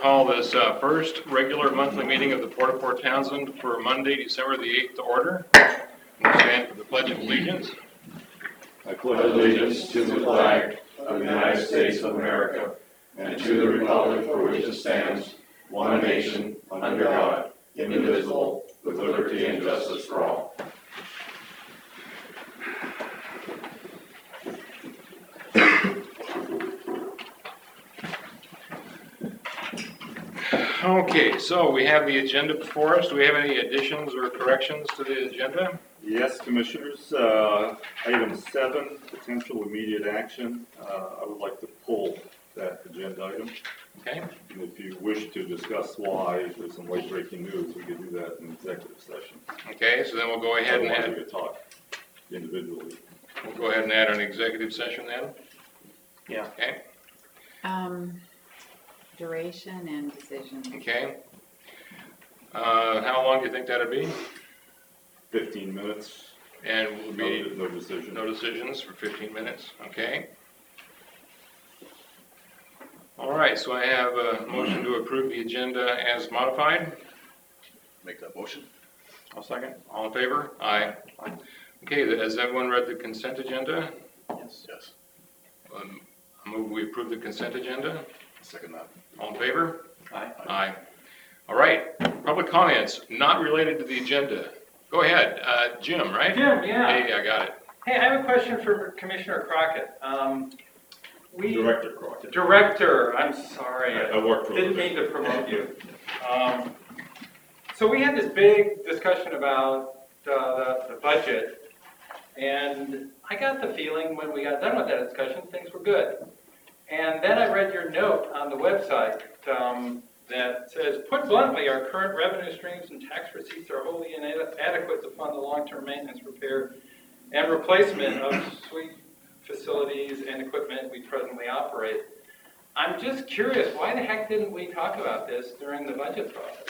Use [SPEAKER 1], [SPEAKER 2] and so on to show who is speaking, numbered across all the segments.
[SPEAKER 1] call this first regular monthly meeting of the Port of Fort Townsend for Monday, December the 8th to order. We'll stand for the Pledge of Allegiance.
[SPEAKER 2] I pledge allegiance to the flag of the United States of America and to the republic for which it stands, one nation, under God, indivisible, with liberty and justice for all.
[SPEAKER 1] Okay, so we have the agenda before us. Do we have any additions or corrections to the agenda?
[SPEAKER 3] Yes, Commissioners. Item 7, potential immediate action. I would like to pull that agenda item.
[SPEAKER 1] Okay.
[SPEAKER 3] And if you wish to discuss why there's some late breaking news, we could do that in executive session.
[SPEAKER 1] Okay, so then we'll go ahead and
[SPEAKER 3] Otherwise,
[SPEAKER 1] add.
[SPEAKER 3] we could talk individually.
[SPEAKER 1] We'll go ahead and add an executive session then.
[SPEAKER 3] Yeah.
[SPEAKER 1] Okay.
[SPEAKER 4] Duration and decision.
[SPEAKER 1] Okay. How long do you think that'd be?
[SPEAKER 3] 15 minutes.
[SPEAKER 1] And will be
[SPEAKER 3] No decision.
[SPEAKER 1] no decisions for 15 minutes. Okay. All right. So I have a motion to approve the agenda as modified.
[SPEAKER 2] Make that motion.
[SPEAKER 1] I'll second. All in favor? Aye. Okay. Has everyone read the consent agenda?
[SPEAKER 2] Yes. Yes.
[SPEAKER 1] I move we approve the consent agenda.
[SPEAKER 2] Second that.
[SPEAKER 1] All in favor?
[SPEAKER 2] Aye.
[SPEAKER 1] Aye. All right. Public comments not related to the agenda. Go ahead. Jim, right?
[SPEAKER 5] Jim, yeah.
[SPEAKER 1] Hey, I got it.
[SPEAKER 5] Hey, I have a question for Commissioner Crockett.
[SPEAKER 3] Director Crockett.
[SPEAKER 5] Director, I'm sorry.
[SPEAKER 3] I work for
[SPEAKER 5] Didn't mean to promote you. So we had this big discussion about the budget, and I got the feeling when we got done with that discussion, things were good. And then I read your note on the website that says, put bluntly, our current revenue streams and tax receipts are wholly inadequate to fund the long-term maintenance, repair, and replacement of suite facilities and equipment we presently operate. I'm just curious, why the heck didn't we talk about this during the budget process?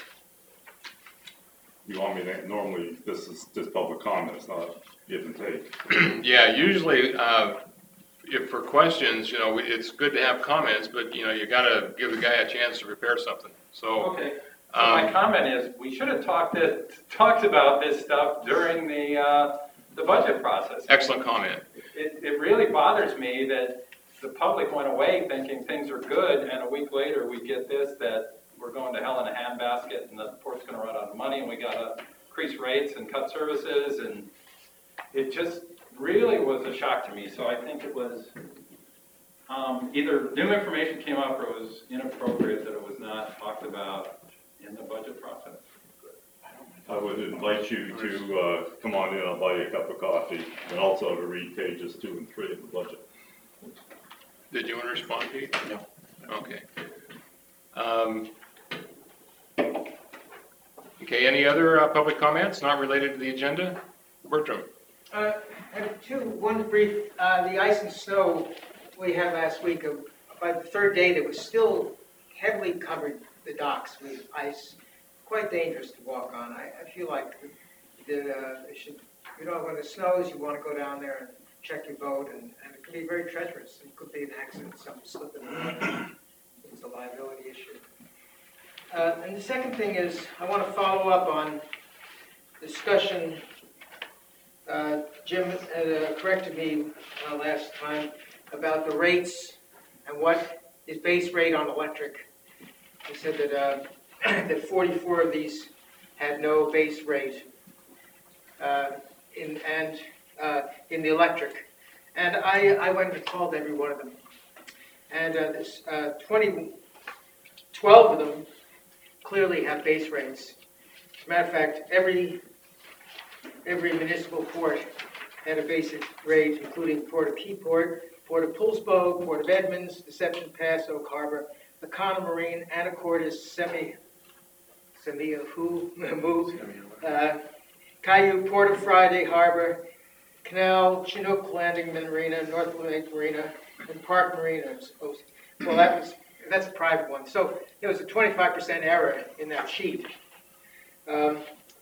[SPEAKER 3] You want me to, normally this is just public comment, it's not give and take.
[SPEAKER 1] Yeah, usually, if for questions, it's good to have comments, but, you got to give the guy a chance to prepare something. So,
[SPEAKER 5] Okay, so my comment is, we should have talked about this stuff during the budget process.
[SPEAKER 1] Excellent comment.
[SPEAKER 5] It really bothers me that the public went away thinking things are good, and a week later we get this, that we're going to hell in a handbasket, and the port's going to run out of money, and we got to increase rates and cut services, and it just really was a shock to me. So I think it was either new information came up or it was inappropriate that it was not talked about in the budget process.
[SPEAKER 3] I would invite you to come on in, I'll buy you a cup of coffee, and also to read pages 2 and 3 of the budget.
[SPEAKER 1] Did you want to respond, Pete?
[SPEAKER 2] No.
[SPEAKER 1] Okay. Okay, any other public comments not related to the agenda? Bertram?
[SPEAKER 6] I have two. One brief, the ice and snow we had last week, by the third day, that was still heavily covered the docks with ice. Quite dangerous to walk on. I feel like it should, when it snows, you want to go down there and check your boat, and it can be very treacherous. It could be an accident, something slipping. It's a liability issue. And the second thing is, I want to follow up on discussion. Jim corrected me last time about the rates and what is base rate on electric. He said that that 44 of these had no base rate in the electric. And I went and called every one of them. And there's 12 of them clearly have base rates. As a matter of fact, every municipal port had a basic rate, including Port of Keyport, Port of Poulsbo, Port of Edmonds, Deception Pass, Oak Harbor, Lacana Marine, Anacortes, Caillou, Port of Friday Harbor, Canal, Chinook Landing Marina, North Lake Marina, and Park Marina. Well, that's a private one. So there was a 25% error in that sheet. There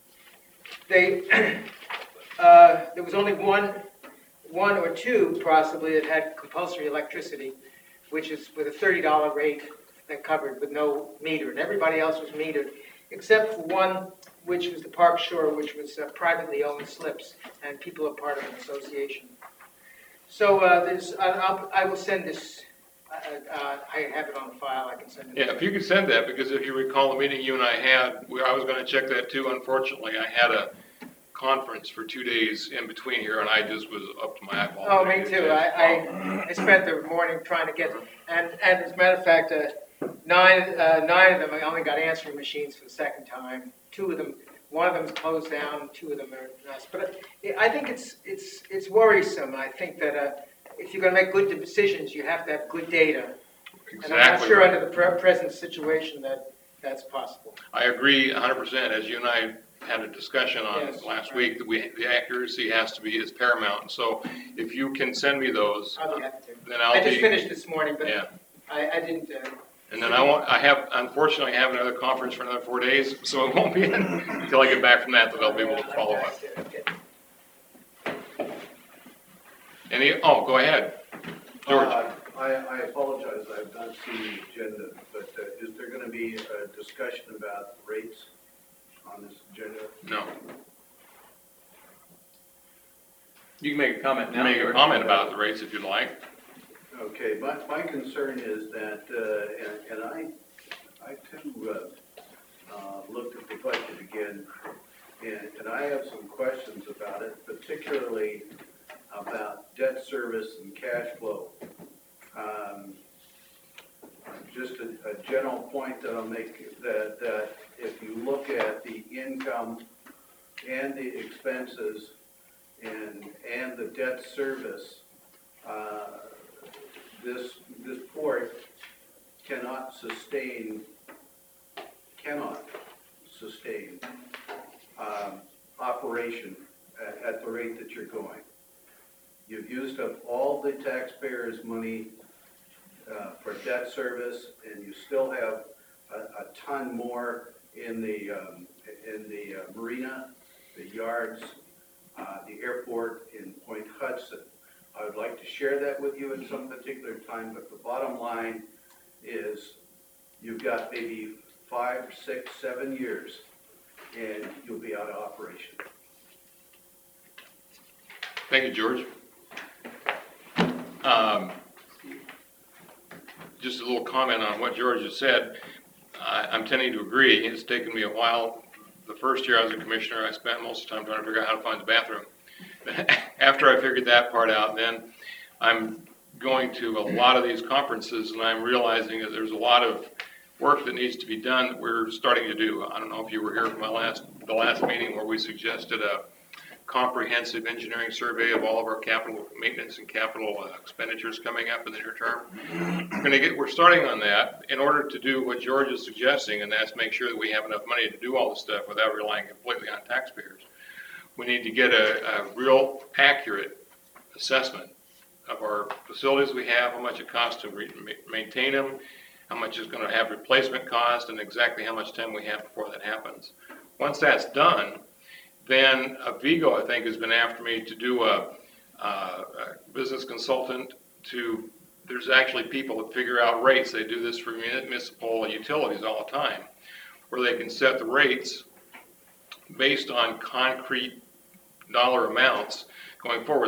[SPEAKER 6] was only one or two possibly that had compulsory electricity, which is with a $30 rate covered with no meter, and everybody else was metered, except for one, which was the Park Shore, which was privately owned slips, and people are part of an association. So I will send this, I have it on the file, I can send it.
[SPEAKER 1] Yeah, if you could send that, because if you recall the meeting you and I had, I was gonna check that too. Unfortunately, I had a conference for 2 days in between here, and I just was up to my eyeballs.
[SPEAKER 6] Oh, me too. I spent the morning trying to get, and as a matter of fact, nine of them, I only got answering machines for the second time. Two of them, one of them's closed down, two of them are nuts. But I think it's worrisome. I think that if you're going to make good decisions, you have to have good data.
[SPEAKER 1] Exactly.
[SPEAKER 6] And I'm not sure under the present situation that that's possible.
[SPEAKER 1] I agree 100%. As you and I had a discussion on
[SPEAKER 6] Yes,
[SPEAKER 1] last
[SPEAKER 6] right.
[SPEAKER 1] week, the accuracy has to be is paramount. And so if you can send me those,
[SPEAKER 6] I'll be happy to.
[SPEAKER 1] then
[SPEAKER 6] I just finished this morning, but
[SPEAKER 1] yeah.
[SPEAKER 6] I didn't.
[SPEAKER 1] And then unfortunately, I have another conference for another 4 days, so it won't be until I get back from that I'll be able to follow up. Go ahead, George.
[SPEAKER 7] I apologize, I've not seen the agenda, but is there going to be a discussion about rates on this agenda?
[SPEAKER 1] No.
[SPEAKER 5] You can make a comment now.
[SPEAKER 1] Make a
[SPEAKER 5] George.
[SPEAKER 1] comment about the rates if you'd like.
[SPEAKER 7] Okay, my concern is that, and I too looked at the budget again, and I have some questions about it, particularly about debt service and cash flow. Just a general point that I'll make, that if you look at the income and the expenses and the debt service, this port cannot sustain operation at the rate that you're going. You've used up all the taxpayers' money for debt service, and you still have a ton more in the marina, the yards, the airport in Point Hudson. I would like to share that with you at some particular time, but the bottom line is you've got maybe 5, 6, 7 years, and you'll be out of operation.
[SPEAKER 1] Thank you, George. Just a little comment on what George has said. I'm tending to agree. It's taken me a while. The first year I was a commissioner, I spent most of the time trying to figure out how to find the bathroom. After I figured that part out, then I'm going to a lot of these conferences, and I'm realizing that there's a lot of work that needs to be done that we're starting to do. I don't know if you were here for the last meeting where we suggested a comprehensive engineering survey of all of our capital maintenance and capital expenditures coming up in the near term. We're starting on that in order to do what George is suggesting, and that's make sure that we have enough money to do all this stuff without relying completely on taxpayers. We need to get a real accurate assessment of our facilities we have, how much it costs to maintain them, how much is going to have replacement cost, and exactly how much time we have before that happens. Once that's done, then Vigo, I think, has been after me to do a business consultant there's actually people that figure out rates. They do this for municipal utilities all the time, where they can set the rates based on concrete dollar amounts going forward.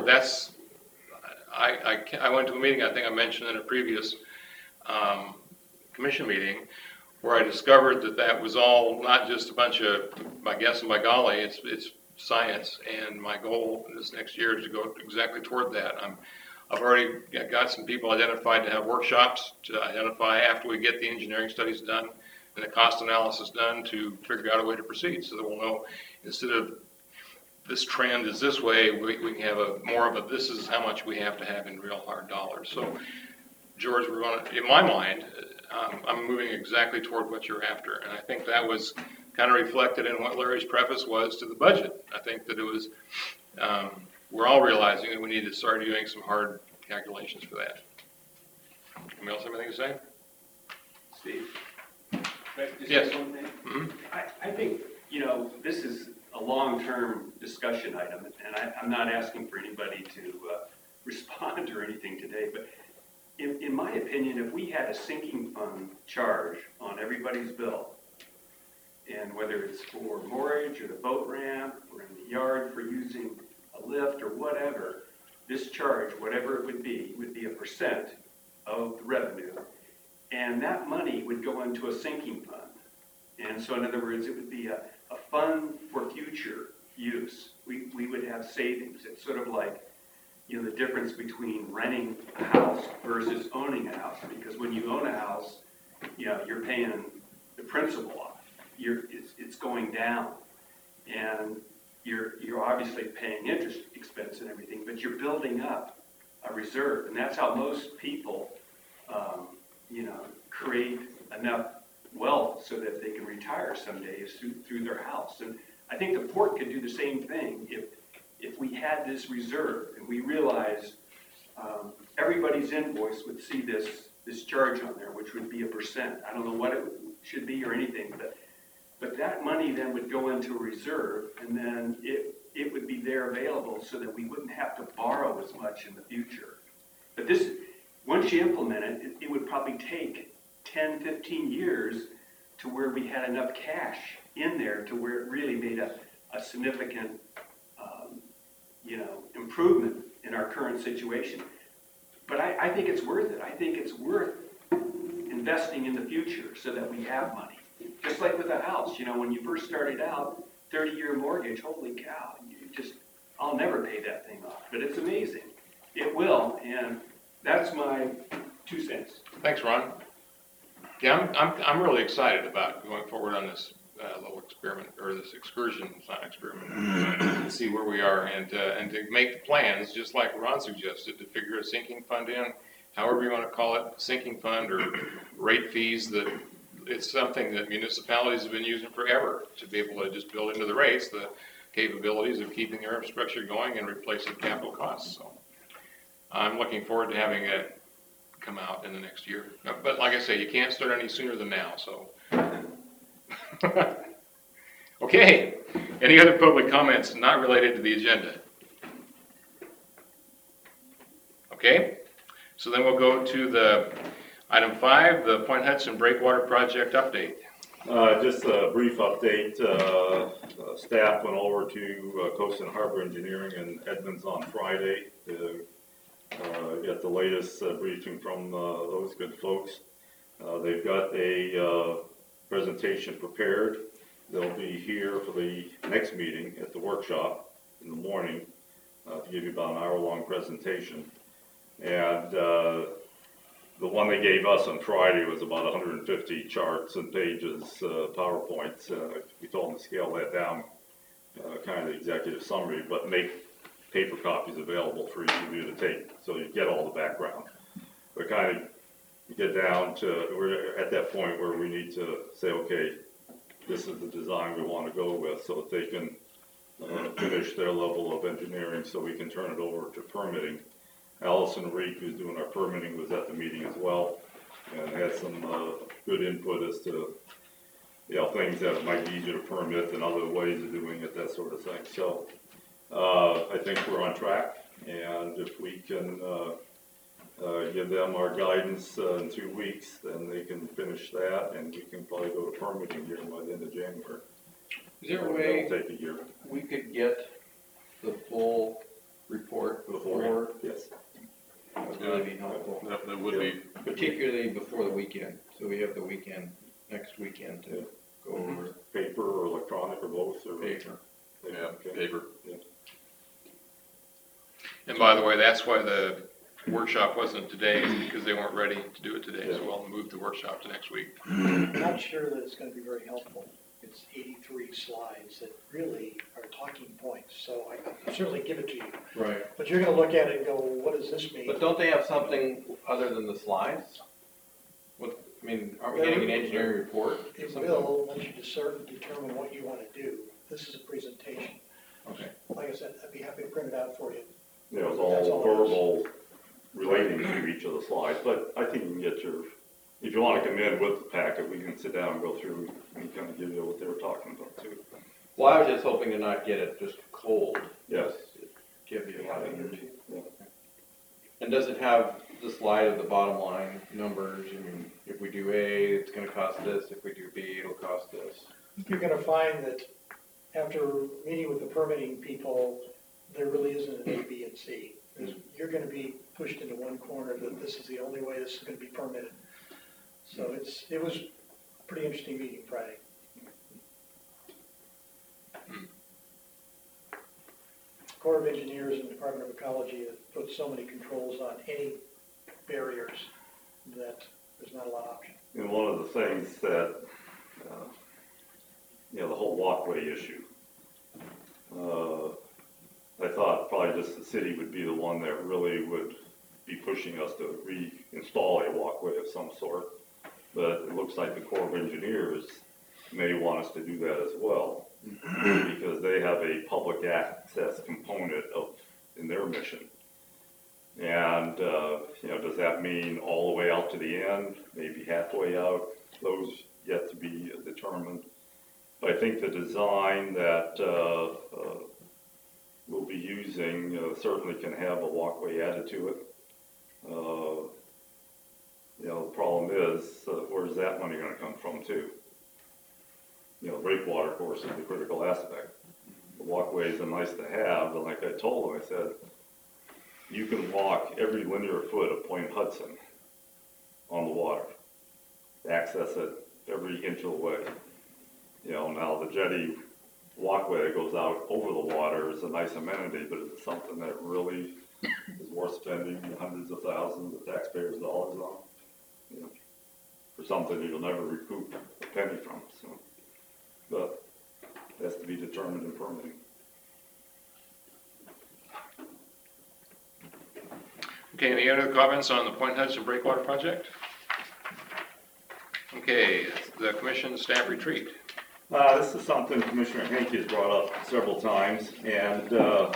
[SPEAKER 1] I went to a meeting, I think I mentioned in a previous commission meeting, where I discovered that was all not just a bunch of by guess and by golly, it's science, and my goal this next year is to go exactly toward that. I've already got some people identified to have workshops to identify after we get the engineering studies done and the cost analysis done to figure out a way to proceed, so that we'll know, instead of this trend is this way, we can have more of a this is how much we have to have in real hard dollars. So George, we're going to, in my mind, I'm moving exactly toward what you're after, and I think that was kind of reflected in what Larry's preface was to the budget. I think that it was, we're all realizing that we need to start doing some hard calculations for that. Anybody else have anything to say?
[SPEAKER 8] Steve? Can I just
[SPEAKER 1] Yes.
[SPEAKER 8] say one thing?
[SPEAKER 1] Mm-hmm.
[SPEAKER 8] I think, this is a long-term discussion item, and I'm not asking for anybody to respond or anything today, but in my opinion, if we had a sinking fund charge on everybody's bill, and whether it's for mortgage or the boat ramp or in the yard for using a lift or whatever, this charge, whatever it would be a percent of the revenue. And that money would go into a sinking fund. And so in other words, it would be a fund for future use. We would have savings. It's sort of like, you know, the difference between renting a house versus owning a house. Because when you own a house, you know, you're paying the principal off. It's going down. And you're obviously paying interest expense and everything, but you're building up a reserve. And that's how most people, you know, create enough wealth so that they can retire someday is through their house. And I think the port could do the same thing if we had this reserve and we realized everybody's invoice would see this charge on there, which would be a percent. I don't know what it should be or anything, but that money then would go into a reserve, and then it would be there available so that we wouldn't have to borrow as much in the future. But this, once you implement it, it would probably take 10, 15 years to where we had enough cash in there to where it really made a significant, you know, improvement in our current situation. But I think it's worth it. I think it's worth investing in the future so that we have money. Just like with a house, you know, when you first started out, 30-year mortgage, holy cow, I'll never pay that thing off. But it's amazing. It will, and that's my 2 cents.
[SPEAKER 1] Thanks, Ron. Yeah, I'm really excited about going forward on this little experiment, or this excursion, it's not an experiment, to see where we are and to make plans, just like Ron suggested, to figure a sinking fund in, however you want to call it, sinking fund or rate fees. That it's something that municipalities have been using forever to be able to just build into the rates the capabilities of keeping their infrastructure going and replacing capital costs. So I'm looking forward to having it come out in the next year. But like I say, you can't start any sooner than now, so. Okay, any other public comments not related to the agenda? Okay, so then we'll go to the item 5, the Point Hudson Breakwater Project update.
[SPEAKER 3] Just a brief update. Staff went over to Coast and Harbor Engineering in Edmonds on Friday to get the latest briefing from those good folks. They've got a presentation prepared. They'll be here for the next meeting at the workshop in the morning to give you about an hour-long presentation. And the one they gave us on Friday was about 150 charts and pages, PowerPoints. We told them to scale that down, kind of the executive summary, but make paper copies available for each of you to take, so you get all the background. But kind of get down to, we're at that point where we need to say, okay, this is the design we want to go with, so that they can finish their level of engineering so we can turn it over to permitting. Allison Reek, who's doing our permitting, was at the meeting as well and had some good input as to, you know, things that might be easier to permit and other ways of doing it, that sort of thing. So I think we're on track, and if we can give them our guidance in 2 weeks, then they can finish that, and we can probably go to permitting here by the end of January.
[SPEAKER 9] Is there a way
[SPEAKER 3] It'll take a year.
[SPEAKER 9] we could get the full report before?
[SPEAKER 3] Yes.
[SPEAKER 9] That would really be helpful,
[SPEAKER 2] That would be.
[SPEAKER 9] particularly before the weekend, so we have the weekend, next weekend to go over
[SPEAKER 3] Paper or electronic or both? Or
[SPEAKER 9] paper.
[SPEAKER 2] Yeah,
[SPEAKER 3] Okay.
[SPEAKER 2] paper.
[SPEAKER 3] Yeah.
[SPEAKER 1] And by the way, that's why the workshop wasn't today, because they weren't ready to do it today, so we'll move the workshop to next week.
[SPEAKER 10] I'm not sure that it's going to be very helpful. It's 83 slides that really are talking points, so I can certainly give it to you.
[SPEAKER 9] Right.
[SPEAKER 10] But you're going to look at it and go, what does this mean?
[SPEAKER 9] But don't they have something other than the slides? What, I mean, aren't we getting an engineering report?
[SPEAKER 10] It will, once you determine what you want to do. This is a presentation.
[SPEAKER 9] Okay.
[SPEAKER 10] Like I said, I'd be happy to print it out for you.
[SPEAKER 3] It was
[SPEAKER 10] That's
[SPEAKER 3] all
[SPEAKER 10] all it is.
[SPEAKER 3] verbal relating to each of the slides, but I think you can get your, if you want to come in with the packet, we can sit down and go through and kind of give you what they were talking about too.
[SPEAKER 9] Well, I was just hoping to not get it just cold.
[SPEAKER 3] Yes.
[SPEAKER 9] Give you a lot of energy.
[SPEAKER 3] Yeah.
[SPEAKER 9] And does it have the slide of the bottom line numbers, I mean, if we do A, it's gonna cost this, if we do B, it'll cost this.
[SPEAKER 10] You're gonna find that after meeting with the permitting people, there really isn't an A, B, and C. You're gonna be pushed into one corner that this is the only way this is gonna be permitted. So it was a pretty interesting meeting Friday. Corps of Engineers and Department of Ecology have put so many controls on any barriers that there's not a lot of option.
[SPEAKER 3] And one of the things that, the whole walkway issue, I thought probably just the city would be the one that really would be pushing us to reinstall a walkway of some sort. But it looks like the Corps of Engineers may want us to do that as well, because they have a public access component in their mission. And, does that mean all the way out to the end, maybe halfway out? Those yet to be determined. But I think the design that we'll be using certainly can have a walkway added to it. The problem is, where's that money gonna come from too? Breakwater, of course, is the critical aspect. The walkway is a nice to have, but like I told them, I said, you can walk every linear foot of Point Hudson on the water, access it every inch of the way. Now the jetty walkway that goes out over the water is a nice amenity, but it's something that really is worth spending hundreds of thousands of taxpayers' dollars on, for something you'll never recoup a penny from. So, but it has to be determined in permitting.
[SPEAKER 1] Okay, any other comments on the Point Hudson Breakwater project? Okay, the commission staff retreat.
[SPEAKER 3] This is something Commissioner Henke has brought up several times, and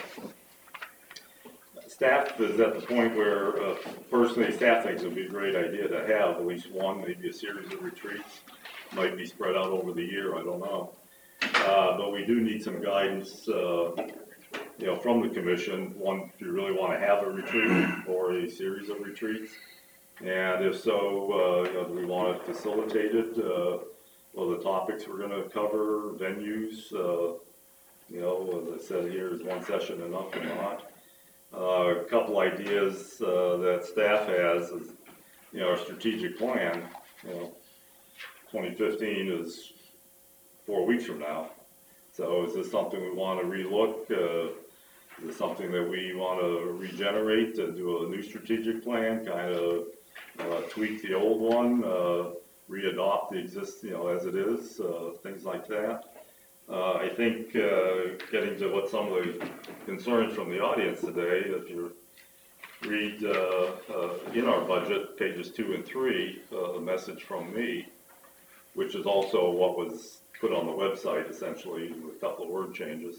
[SPEAKER 3] staff is at the point where, personally, staff thinks it would be a great idea to have at least one, maybe a series of retreats. Might be spread out over the year, I don't know. But we do need some guidance, from the commission. One, if you really want to have a retreat or a series of retreats. And if so, do we want it facilitated? Well, the topics we're going to cover, venues, as I said here, is one session enough or not? A couple ideas that staff has is, our strategic plan. 2015 is 4 weeks from now. So is this something we want to relook? Is it something that we want to regenerate, to do a new strategic plan, kind of tweak the old one, re-adopt the existing, as it is, things like that? I think getting to what some of the concerns from the audience today, if you read in our budget, pages 2 and 3, the message from me, which is also what was put on the website, essentially, with a couple of word changes.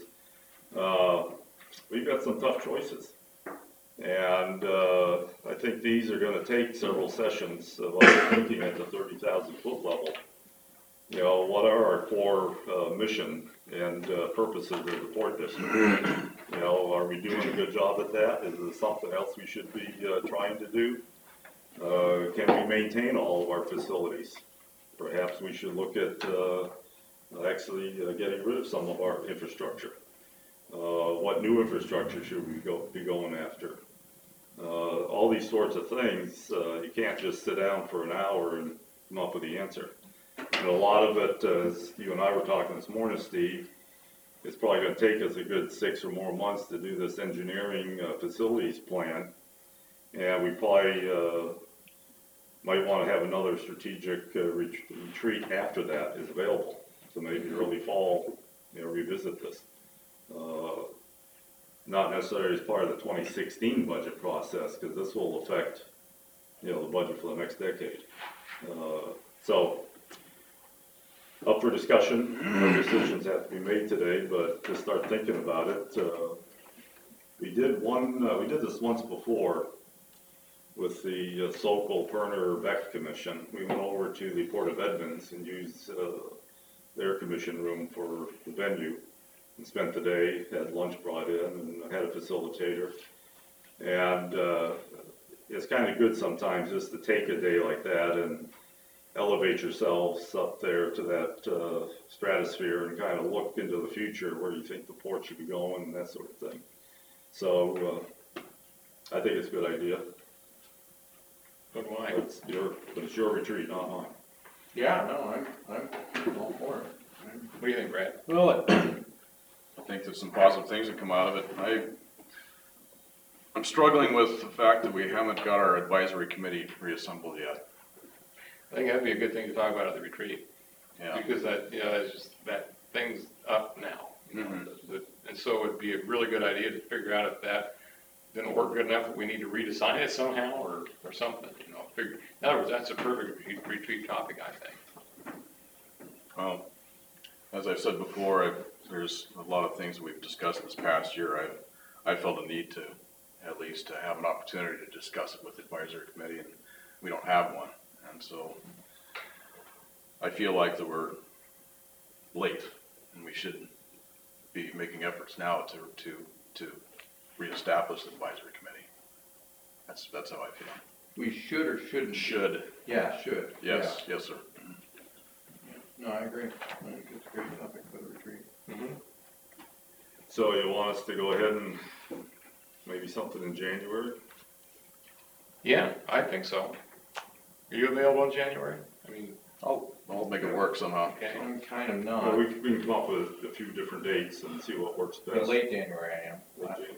[SPEAKER 3] We've got some tough choices. And I think these are going to take several sessions of us thinking at the 30,000 foot level. What are our core mission and purposes of the Port District? Are we doing a good job at that? Is there something else we should be trying to do? Can we maintain all of our facilities? Perhaps we should look at actually getting rid of some of our infrastructure. What new infrastructure should we be going after? All these sorts of things, you can't just sit down for an hour and come up with the answer. And a lot of it, as you and I were talking this morning, Steve, it's probably going to take us a good 6 or more months to do this engineering facilities plan. And we probably might want to have another strategic retreat after that is available. So maybe early fall, revisit this. Not necessarily as part of the 2016 budget process, because this will affect, the budget for the next decade. So, up for discussion. No decisions have to be made today, but just start thinking about it. We did this once before with the Sokol-Perner-Beck Commission. We went over to the Port of Edmonds and used their commission room for the venue. And spent the day, had lunch brought in, and had a facilitator. And it's kind of good sometimes just to take a day like that and elevate yourselves up there to that stratosphere and kind of look into the future where you think the port should be going and that sort of thing. So I think it's a good idea.
[SPEAKER 1] But why?
[SPEAKER 3] But it's your retreat, not mine.
[SPEAKER 9] Yeah, no, I'm all for it.
[SPEAKER 1] What do you think, Brad?
[SPEAKER 2] Well, I think there's some positive things that come out of it. I'm struggling with the fact that we haven't got our advisory committee reassembled yet.
[SPEAKER 1] I think that'd be a good thing to talk about at the retreat.
[SPEAKER 2] Yeah.
[SPEAKER 1] Because that, it's just, that thing's up now. And so it'd be a really good idea to figure out if that didn't work good enough, that we need to redesign it somehow or something, in other words, that's a perfect retreat topic, I think.
[SPEAKER 2] Well, as I've said before, there's a lot of things we've discussed this past year. I felt a need to at least to have an opportunity to discuss it with the advisory committee, and we don't have one. And so I feel like that we're late, and we should be making efforts now to reestablish the advisory committee. That's how I feel.
[SPEAKER 9] We should or shouldn't?
[SPEAKER 2] Should.
[SPEAKER 9] Yeah, should.
[SPEAKER 2] Yes, yes, sir.
[SPEAKER 9] No, I agree. I think it's a great topic for the retreat.
[SPEAKER 3] So you want us to go ahead and maybe something in January?
[SPEAKER 1] Yeah, I think so. Are you available in January? I mean,
[SPEAKER 2] I'll make it work somehow.
[SPEAKER 1] okay.
[SPEAKER 9] I'm kind of
[SPEAKER 3] Well,
[SPEAKER 9] not.
[SPEAKER 3] we can come up with a few different dates and see what works
[SPEAKER 9] In
[SPEAKER 3] best.
[SPEAKER 9] late January I am.
[SPEAKER 3] Late January.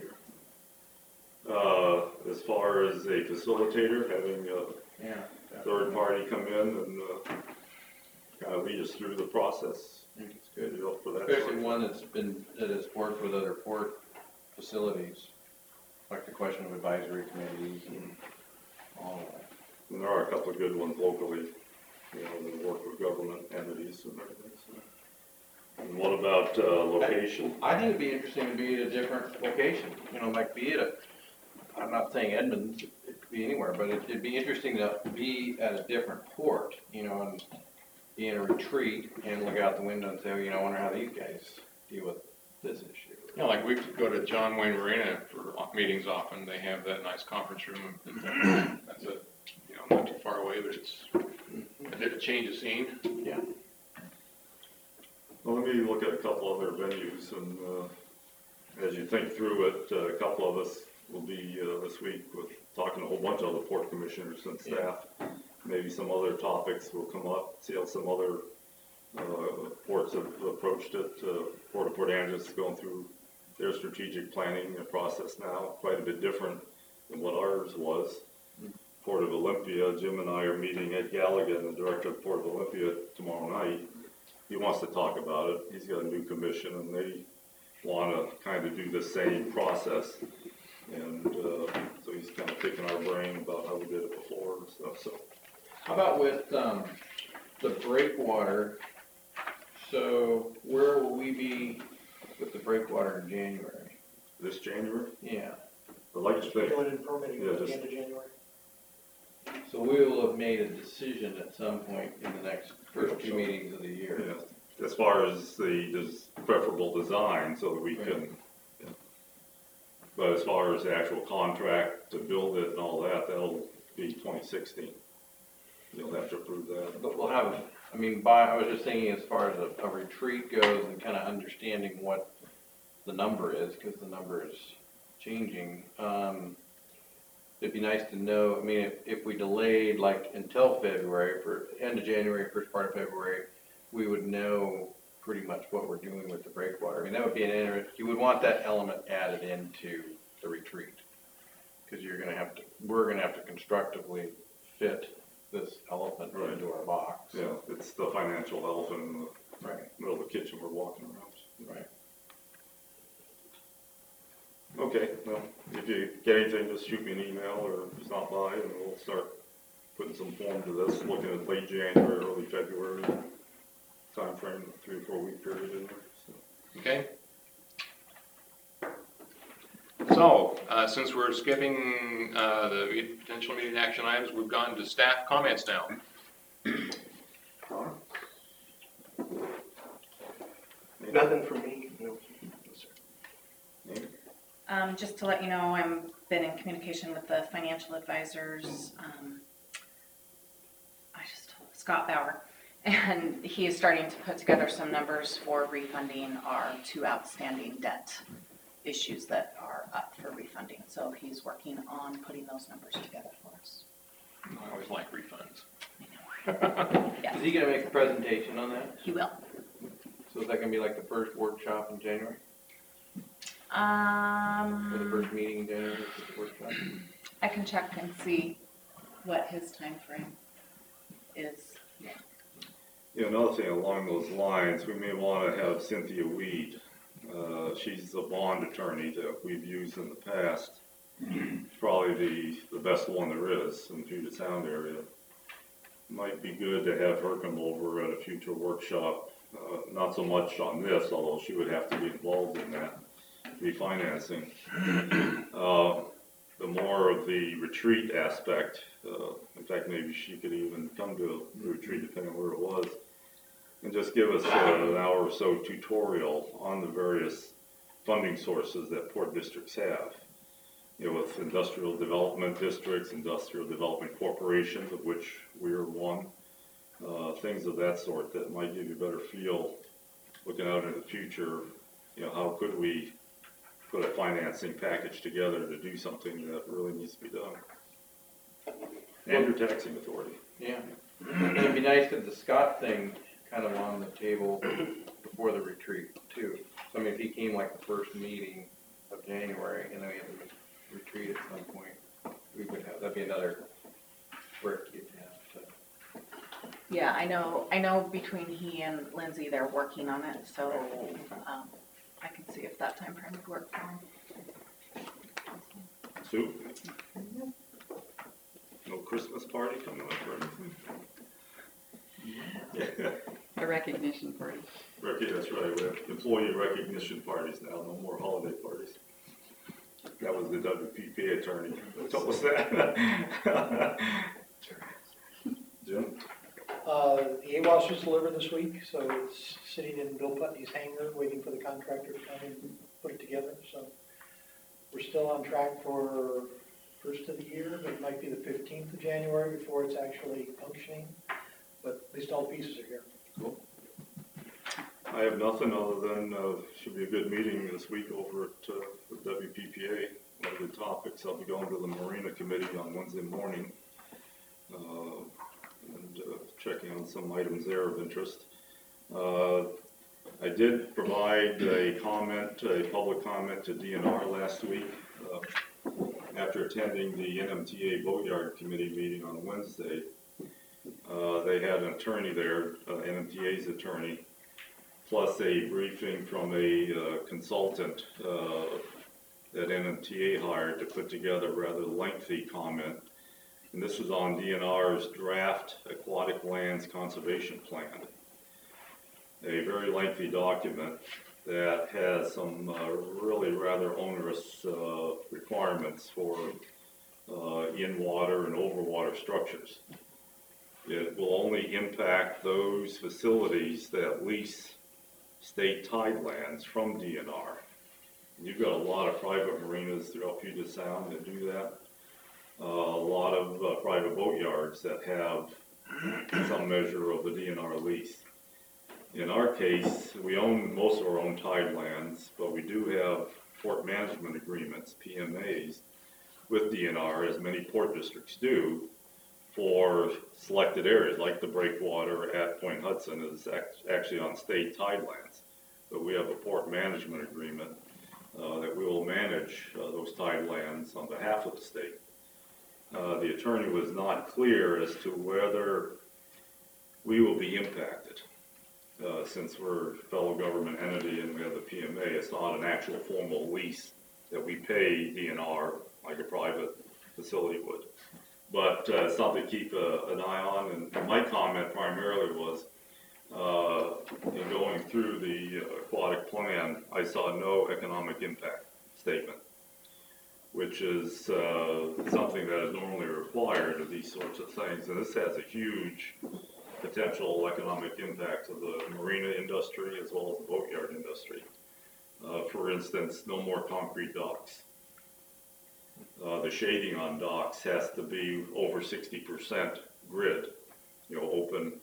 [SPEAKER 3] As far as a facilitator, having a
[SPEAKER 9] Yeah.
[SPEAKER 3] third party come in and kind of lead us through the process.
[SPEAKER 9] I think it's good.
[SPEAKER 3] You know, for that
[SPEAKER 9] Especially one that has worked with other port facilities, like the question of advisory committees and all of that.
[SPEAKER 3] And there are a couple of good ones locally, that work with government entities and everything. So. And what about location?
[SPEAKER 9] I think it'd be interesting to be at a different location, like be at I'm not saying Edmonds, it could be anywhere, but it'd be interesting to be at a different port, and be in a retreat and look out the window and say, I wonder how these guys deal with this issue.
[SPEAKER 1] Like we go to John Wayne Marina for meetings often. They have that nice conference room. That's not too far away, but it's a change of scene.
[SPEAKER 9] Yeah.
[SPEAKER 3] Well, let me look at a couple other venues, and as you think through it, a couple of us will be this week with talking to a whole bunch of other port commissioners and staff. Maybe some other topics will come up, see how some other ports have approached it. Port of Port Angeles is going through their strategic planning process now, quite a bit different than what ours was. Port of Olympia, Jim and I are meeting Ed Galligan, the director of Port of Olympia, tomorrow night. He wants to talk about it. He's got a new commission, and they want to kind of do the same process. And so he's kind of picking our brain about how we did it before and stuff. So,
[SPEAKER 9] How about with the breakwater? So where will we be with the breakwater in January?
[SPEAKER 3] this January,
[SPEAKER 9] Yeah.
[SPEAKER 3] I'd like to think.
[SPEAKER 10] Going in permitting
[SPEAKER 3] Yeah,
[SPEAKER 10] at the
[SPEAKER 3] just-
[SPEAKER 10] end of January.
[SPEAKER 9] So we will have made a decision at some point in the next first two meetings of the year.
[SPEAKER 3] Yeah, as far as the preferable design, so that we can. Yeah. But as far as the actual contract to build it and all that, that'll be 2016. You'll have to approve that.
[SPEAKER 9] But we'll have, I was just thinking as far as a retreat goes and kind of understanding what the number is, because the number is changing. It'd be nice to know, if we delayed like until February, for end of January, first part of February, we would know pretty much what we're doing with the breakwater. That would be you would want that element added into the retreat. Because we're gonna have to constructively fit this elephant
[SPEAKER 3] Right.
[SPEAKER 9] into our box.
[SPEAKER 3] Yeah, it's the financial elephant in the
[SPEAKER 9] Right,
[SPEAKER 3] middle of the kitchen we're walking around.
[SPEAKER 9] right.
[SPEAKER 3] Okay, well, if you get anything, just shoot me an email or stop by and we'll start putting some form to this, looking at late January, early February timeframe, 3 or 4 week period in there. So.
[SPEAKER 1] Okay. So, since we're skipping the potential meeting action items, we've gone to staff comments now.
[SPEAKER 10] Nothing from me, no.
[SPEAKER 11] Just to let you know, I've been in communication with the financial advisors, Scott Bauer, and he is starting to put together some numbers for refunding our 2 outstanding debt issues that are up for refunding. So he's working on putting those numbers together for us.
[SPEAKER 1] I always like refunds.
[SPEAKER 11] Yes,
[SPEAKER 9] Is he gonna make a presentation on that?
[SPEAKER 11] he will.
[SPEAKER 9] So is that gonna be like the first workshop in January? Or the first meeting in January, the workshop?
[SPEAKER 11] I can check and see what his time frame is.
[SPEAKER 3] Yeah, another thing along those lines, we may want to have Cynthia Weed. She's a bond attorney that we've used in the past. Probably the best one there is in the Puget Sound area. Might be good to have her come over at a future workshop, not so much on this, although she would have to be involved in that refinancing. The more of the retreat aspect, in fact, maybe she could even come to a retreat depending on where it was, and just give us an hour or so tutorial on the various funding sources that port districts have. You know, with industrial development districts, industrial development corporations, of which we are one, things of that sort that might give you a better feel looking out into the future. You know, how could we put a financing package together to do something that really needs to be done? And your taxing authority.
[SPEAKER 9] Yeah. It'd be nice if the Scott thing kind of on the table before the retreat too. So I mean, if he came like the first meeting of January and then we have a retreat at some point, we would have, that'd be another work you'd have to.
[SPEAKER 11] Yeah, I know between he and Lindsay, they're working on it, so, I can see if that time frame would work for him.
[SPEAKER 3] Sue? No Christmas party coming up or anything?
[SPEAKER 4] A recognition party.
[SPEAKER 3] That's right, we have employee recognition parties now, no more holiday parties. That was the WPPA attorney that told us that. Jim?
[SPEAKER 10] The AWAS was delivered this week, so it's sitting in Bill Putney's hangar, waiting for the contractor to come in and put it together, so we're still on track for first of the year, but it might be the 15th of January before it's actually functioning, but at least all the pieces are here.
[SPEAKER 3] Cool. I have nothing other than, should be a good meeting this week over at the WPPA. One of the topics, I'll be going to the Marina Committee on Wednesday morning, and checking on some items there of interest. I did provide a public comment to DNR last week, after attending the NMTA Boatyard Committee meeting on Wednesday. They had an attorney there, NMTA's attorney, plus a briefing from a consultant that NMTA hired to put together a rather lengthy comment. And this was on DNR's draft Aquatic Lands Conservation Plan. A very lengthy document that has some really rather onerous requirements for in-water and over-water structures. It will only impact those facilities that lease state tidelands from DNR. You've got a lot of private marinas throughout Puget Sound that do that. A lot of private boatyards that have some measure of the DNR lease. In our case, we own most of our own tidelands, but we do have port management agreements, PMAs, with DNR, as many port districts do, for selected areas, like the breakwater at Point Hudson is actually on state tidelands. But we have a port management agreement that we will manage those tidelands on behalf of the state. The attorney was not clear as to whether we will be impacted. Since we're a fellow government entity and we have the PMA, it's not an actual formal lease that we pay DNR like a private facility would. But something to keep an eye on, and my comment primarily was, in going through the aquatic plan, I saw no economic impact statement, which is something that is normally required of these sorts of things. And this has a huge potential economic impact to the marina industry as well as the boatyard industry. For instance, no more concrete docks. The shading on docks has to be over 60% grid, open.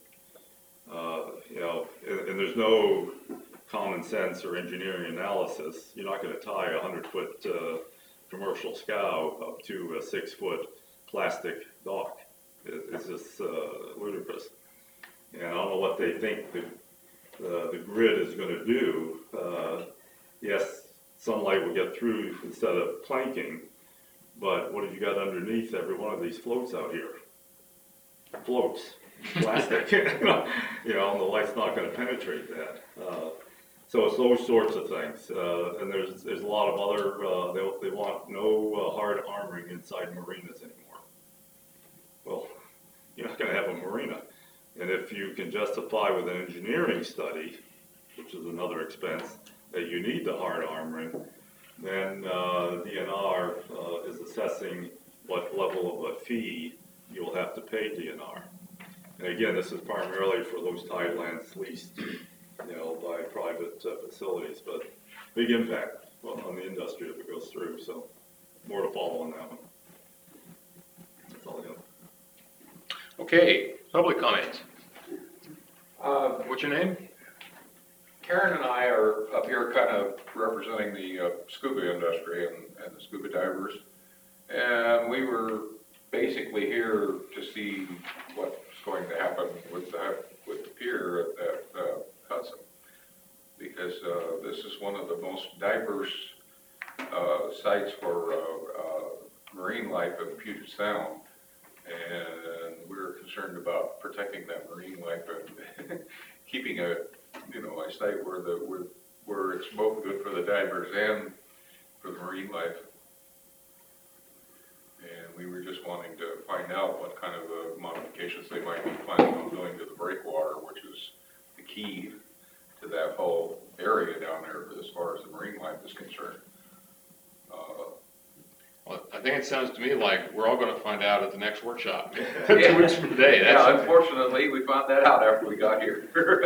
[SPEAKER 3] And there's no common sense or engineering analysis. You're not going to tie a 100-foot commercial scow up to a 6-foot plastic dock. It's just ludicrous. And I don't know what they think the grid is going to do. Yes, sunlight will get through instead of planking, but what have you got underneath every one of these floats out here? Floats, plastic, and the light's not going to penetrate that. So it's those sorts of things, and there's a lot of other. They want no hard armoring inside marinas anymore. Well, you're not going to have a marina, and if you can justify with an engineering study, which is another expense, that you need the hard armoring, then DNR is assessing what level of a fee you'll have to pay DNR. And again, this is primarily for those tidelands leased, by private facilities, but big impact on the industry if it goes through. So more to follow on that one. That's all I got.
[SPEAKER 1] Okay, public comments. What's your name?
[SPEAKER 12] Karen and I are up here kind of representing the scuba industry and the scuba divers. And we were basically here to see what's going to happen with the pier at Hudson. Because this is one of the most diverse sites for marine life in Puget Sound. And we're concerned about protecting that marine life and keeping a site where it's both good for the divers and for the marine life. And we were just wanting to find out what kind of modifications they might be planning on doing to the breakwater, which is the key to that whole area down there as far as the marine life is concerned.
[SPEAKER 1] Well, I think it sounds to me like we're all going to find out at the next workshop 2 weeks from today.
[SPEAKER 12] Unfortunately, we found that out after we got here.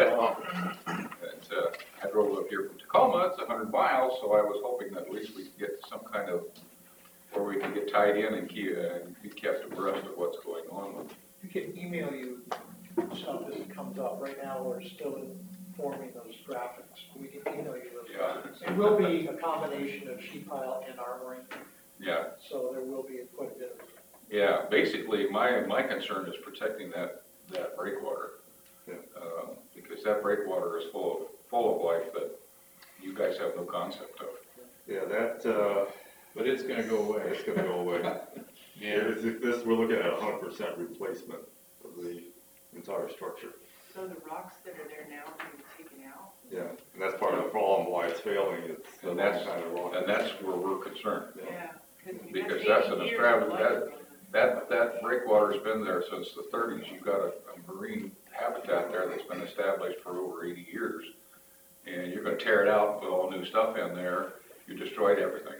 [SPEAKER 12] I drove up here from Tacoma. It's 100 miles, so I was hoping that at least we could get some kind of where we can get tied in and be kept abreast of what's going on.
[SPEAKER 10] We can email you stuff as it comes up. Right now, we're still forming those graphics. We can email you those graphics. It will be a combination of sheet pile and armoring.
[SPEAKER 12] Yeah.
[SPEAKER 10] So there will be quite a bit of.
[SPEAKER 12] Yeah, basically, my concern is protecting that breakwater.
[SPEAKER 3] Yeah.
[SPEAKER 12] Because that breakwater is full of life that you guys have no concept of.
[SPEAKER 3] Yeah, that.
[SPEAKER 9] But it's going to go away.
[SPEAKER 3] It's going to go away.
[SPEAKER 1] Yeah.
[SPEAKER 3] We're looking at 100% replacement of the entire structure.
[SPEAKER 13] So the rocks that are there now can be taken out?
[SPEAKER 3] Yeah, and that's part of the problem why it's failing. It's
[SPEAKER 12] And that's where we're concerned.
[SPEAKER 13] Yeah.
[SPEAKER 12] Because that's an extravagant, that breakwater's been there since the 30s. You've got a marine habitat there that's been established for over 80 years. And you're going to tear it out and put all new stuff in there. You destroyed everything.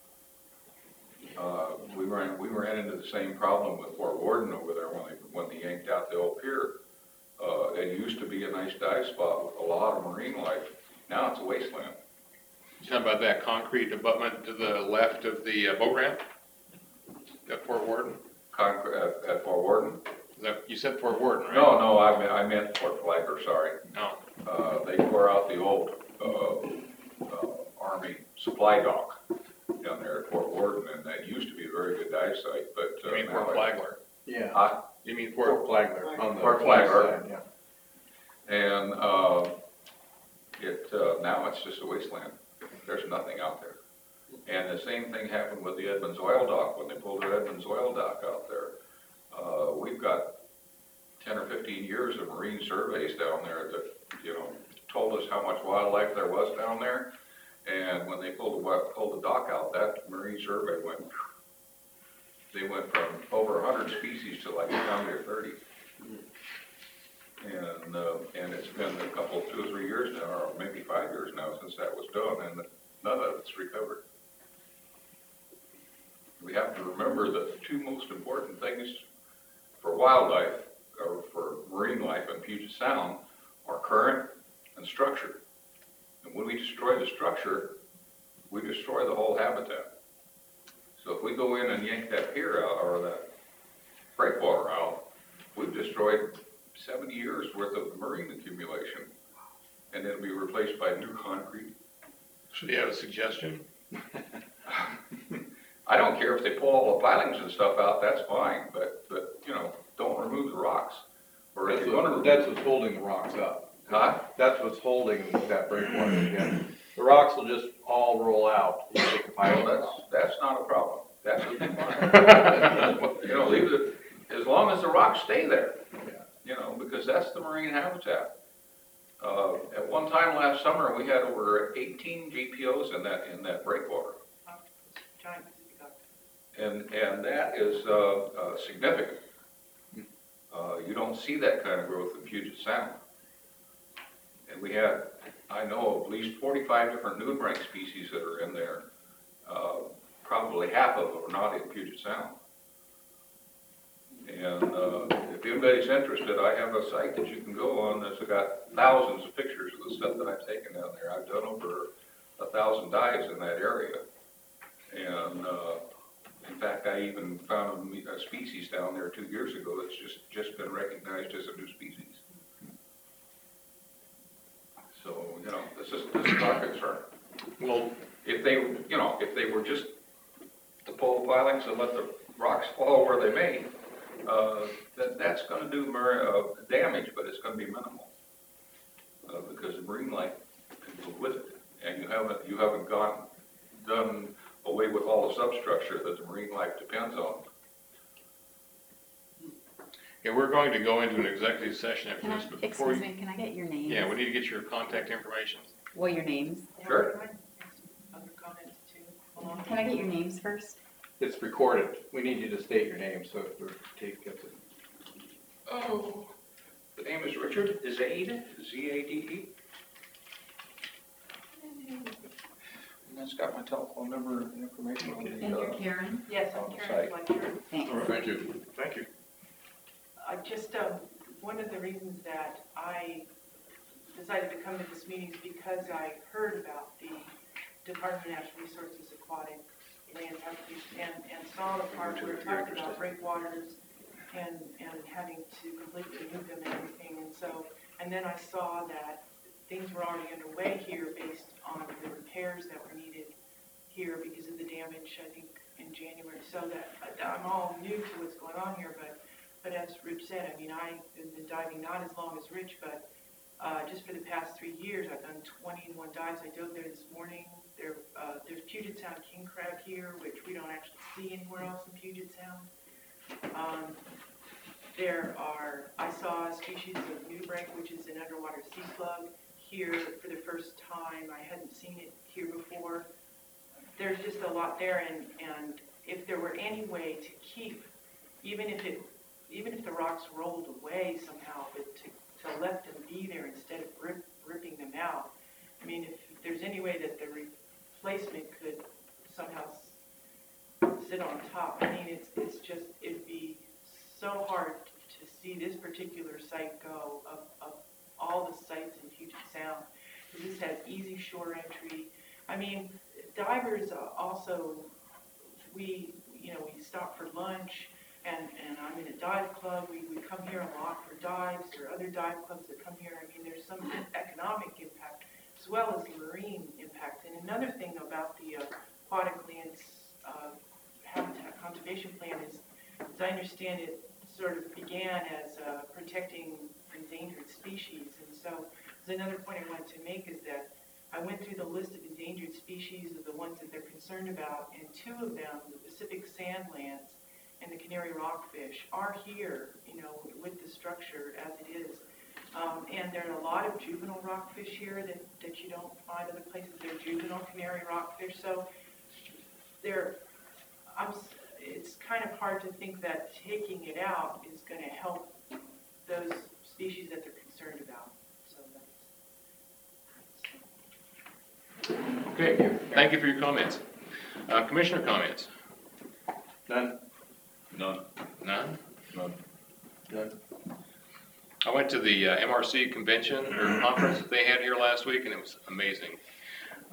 [SPEAKER 12] We ran into the same problem with Fort Worden over there when they yanked out the old pier. It used to be a nice dive spot with a lot of marine life. Now it's a wasteland.
[SPEAKER 1] You talking about that concrete abutment to the left of the boat ramp at Fort Worden?
[SPEAKER 12] At Fort Worden?
[SPEAKER 1] You said Fort Worden, right?
[SPEAKER 12] No, I meant Fort Flagler, sorry.
[SPEAKER 1] No.
[SPEAKER 12] They tore out the old Army supply dock down there at Fort Worden, and that used to be a very good dive site, but.
[SPEAKER 1] You mean Fort Flagler?
[SPEAKER 9] Yeah.
[SPEAKER 1] You mean Fort
[SPEAKER 9] Flagler on the
[SPEAKER 12] Fort Flagler.
[SPEAKER 9] side, yeah.
[SPEAKER 12] And now it's just a wasteland. There's nothing out there. And the same thing happened with the Edmonds Oil Dock when they pulled the Edmonds Oil Dock out there. We've got 10 or 15 years of marine surveys down there that, told us how much wildlife there was down there. And when they pulled the dock out, that marine survey they went from over 100 species to like down to 30. And it's been 2 or 3 years now, or maybe 5 years now since that was done, and none of it's recovered. We have to remember that the two most important things for wildlife, or for marine life in Puget Sound, are current and structure. And when we destroy the structure, we destroy the whole habitat. So if we go in and yank that pier out, or that breakwater out, we've destroyed 70 years worth of marine accumulation, and it'll be replaced by new concrete.
[SPEAKER 1] Should you have a suggestion?
[SPEAKER 12] I don't care if they pull all the pilings and stuff out, that's fine, but, don't remove the rocks. Or if you're gonna
[SPEAKER 9] That's what's holding the rocks up.
[SPEAKER 12] Huh?
[SPEAKER 9] That's what's holding that breakwater together. The rocks will just all roll out. You take a pile of rocks.
[SPEAKER 12] That's not a problem. That's fine. Leave it, as long as the rocks stay there, because that's the marine habitat. At one time last summer, we had over 18 GPOs in that breakwater.
[SPEAKER 13] Giant Pacific Otter.
[SPEAKER 12] And that is significant. You don't see that kind of growth in Puget Sound. And we had, I know, at least 45 different nudibranch species that are in there. Probably half of them are not in Puget Sound. And if anybody's interested, I have a site that you can go on that's got thousands of pictures of the stuff that I've taken down there. I've done over 1,000 dives in that area. And in fact, I even found a species down there 2 years ago that's just been recognized as a new species. So, this is our concern.
[SPEAKER 1] Well,
[SPEAKER 12] If they were just to pull the pilings and let the rocks fall where they may, that's going to do damage, but it's going to be minimal because the marine life can go with it, and you haven't done away with all the substructure that the marine life depends on.
[SPEAKER 1] yeah, we're going to go into an executive session after
[SPEAKER 4] Can I,
[SPEAKER 1] this, but before
[SPEAKER 4] excuse me, can I get your names?
[SPEAKER 1] yeah, we need to get your contact information.
[SPEAKER 4] Well, your names.
[SPEAKER 12] Sure.
[SPEAKER 13] Other comments too?
[SPEAKER 4] Can I get your names first?
[SPEAKER 9] It's recorded. We need you to state your name so if the tape gets it.
[SPEAKER 12] Oh, the name is Richard Zade, Z-A-D-E. And that's got my telephone number and information on
[SPEAKER 4] And you're Karen?
[SPEAKER 13] Yes, I'm
[SPEAKER 12] On the
[SPEAKER 13] Karen
[SPEAKER 12] site.
[SPEAKER 13] Fletcher.
[SPEAKER 4] Thanks.
[SPEAKER 1] All right, thank you. Thank you.
[SPEAKER 13] I just, one of the reasons that I decided to come to this meeting is because I heard about the Department of Natural Resources Aquatic Lands application and saw the part where it talked about breakwaters and having to completely remove them and everything. And then I saw that things were already underway here based on the repairs that were needed here because of the damage, I think, in January. So that I'm all new to what's going on here, but as Rich said, I mean, I've been diving not as long as Rich, but just for the past 3 years, I've done 21 dives. I dove there this morning. There's Puget Sound king crab here, which we don't actually see anywhere else in Puget Sound. I saw a species of nudibranch, which is an underwater sea slug, here for the first time. I hadn't seen it here before. There's just a lot there, and if there were any way to keep, even if the rocks rolled away somehow, but to let them be there instead of ripping them out. I mean, if there's any way that the replacement could somehow sit on top, I mean, it'd be so hard to see this particular site go of all the sites in Puget Sound. This has easy shore entry. I mean, divers also, we stop for lunch, and I'm in a dive club. We come here a lot for dives. There are other dive clubs that come here. I mean, there's some economic impact as well as marine impact. And another thing about the aquatic lands habitat conservation plan is, as I understand it, sort of began as protecting endangered species. And so there's another point I wanted to make is that I went through the list of endangered species of the ones that they're concerned about, and 2 of them, the Pacific sandlands and the canary rockfish, are here, with the structure as it is. And there are a lot of juvenile rockfish here that you don't find other places. They're juvenile canary rockfish, so it's kind of hard to think that taking it out is going to help those species that they're concerned about. So
[SPEAKER 1] Okay, thank you for your comments. Commissioner comments?
[SPEAKER 9] None?
[SPEAKER 1] None. None?
[SPEAKER 9] None.
[SPEAKER 1] I went to the MRC convention or conference that they had here last week, and it was amazing.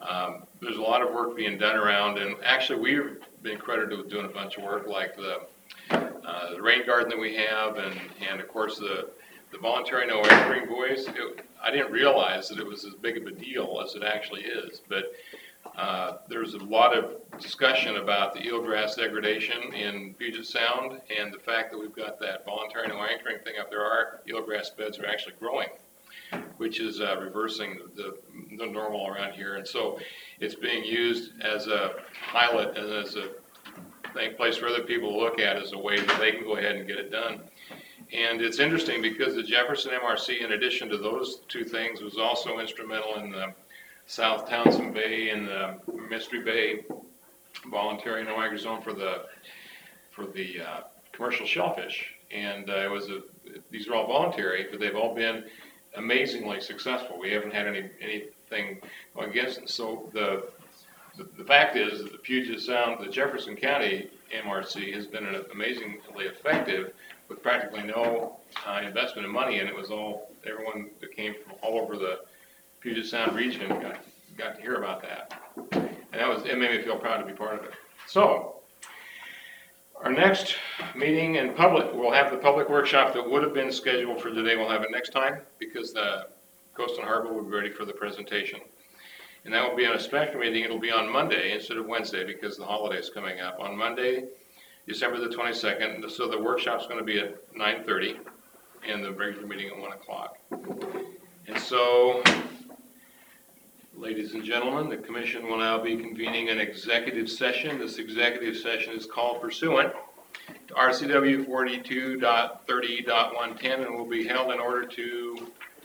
[SPEAKER 1] There's a lot of work being done around, and actually we've been credited with doing a bunch of work, like the rain garden that we have, and of course the voluntary no anchoring buoys. I didn't realize that it was as big of a deal as it actually is, but there's a lot of discussion about the eelgrass degradation in Puget Sound, and the fact that we've got that voluntary no anchoring thing up there. Our eelgrass beds are actually growing, which is reversing the normal around here. And so it's being used as a pilot and as a place for other people to look at as a way that they can go ahead and get it done. And it's interesting because the Jefferson MRC, in addition to those two things, was also instrumental in the South Townsend Bay and the Mystery Bay voluntary no anchor zone for the commercial shellfish. And these are all voluntary, but they've all been amazingly successful. We haven't had anything going against them. So the fact is that the Puget Sound, the Jefferson County MRC has been amazingly effective with practically no investment of money, and it was everyone that came from all over the Puget Sound region got to hear about that. And it made me feel proud to be part of it. So, our next meeting in public, we'll have the public workshop that would have been scheduled for today. We'll have it next time because the Coast and Harbor will be ready for the presentation. And that will be on a special meeting. It'll be on Monday instead of Wednesday because the holiday is coming up. On Monday, December the 22nd. So the workshop's going to be at 9:30 and the regular meeting at 1 o'clock. And so, ladies and gentlemen, the commission will now be convening an executive session. This executive session is called pursuant to RCW 42.30.110 and will be held in order to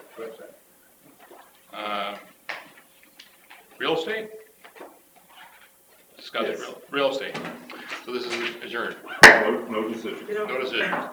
[SPEAKER 1] real estate? Discuss real estate. So this is adjourned.
[SPEAKER 3] No decision.
[SPEAKER 1] No decision.